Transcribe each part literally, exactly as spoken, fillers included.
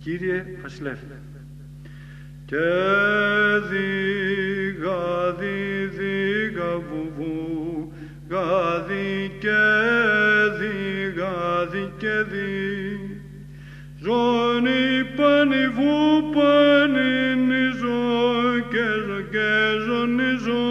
Κύριε Βασιλεύ. Και δι, γαδι, δι, γαβουβού, γαδι και δι, γαδι και δι. Ζώνη πανιβού πανινιζώ και ζω και ζω νιζώ,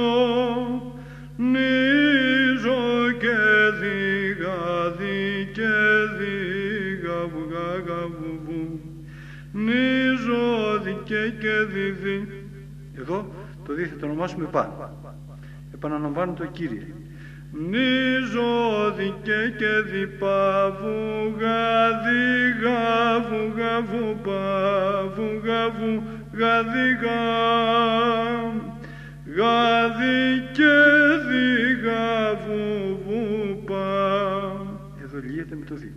νιζώ και δι, γαδι και δι, γαβου, γαβουβού. Νιζώ δικαι και διδι. Εδώ το δι θα το ονομάσουμε πα. Επαναλαμβάνω το Κύριε. Νιζώ δικαι και διπαβου γαδι γαβου γαβου παβου γαβου γαδι γαμ γαδι και δι γαβου βου πα. Εδώ λύεται με το δι.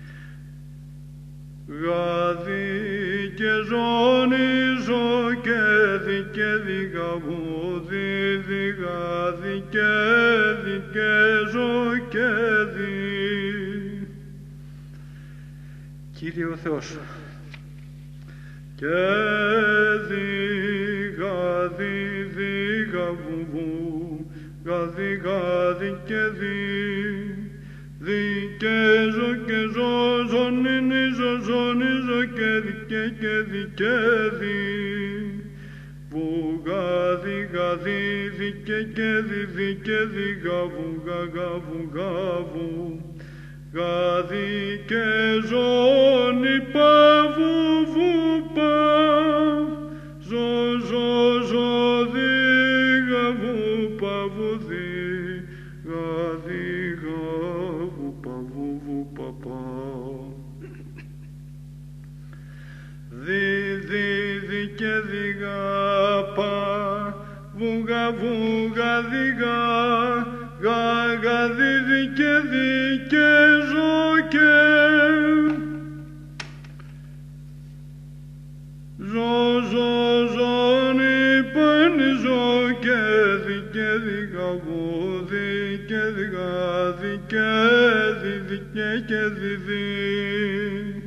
Γαδι και ζώνιζω και δι και δι γαβού δι δι γαδι και δι και ζω και δι. Κύριε ο Θεός. Και δι γαδι δι γαβουβού γαδι γαδι και δι. Δι και ζω και ζω, ζωνινιζω, ζωνιζω και δι και και δι και δι. Βου γαδι γαδι δι και και δι δι και δι γαβου γαβου γαβου. Γαδι και ζώνη παβου βου πα. Ζω ζω ζω δι γαβου παβου δι. Γαδι γαβου παβου βου παπα. Δι δι δι και δι γαπα. Βου γαβου γαδι γα. Γα γαδι δι και δι και ζω και. Ζω ζω ζώνη πανιζω και δι και δι γαβου δι και δι γαδι και δι δι και και δι δι.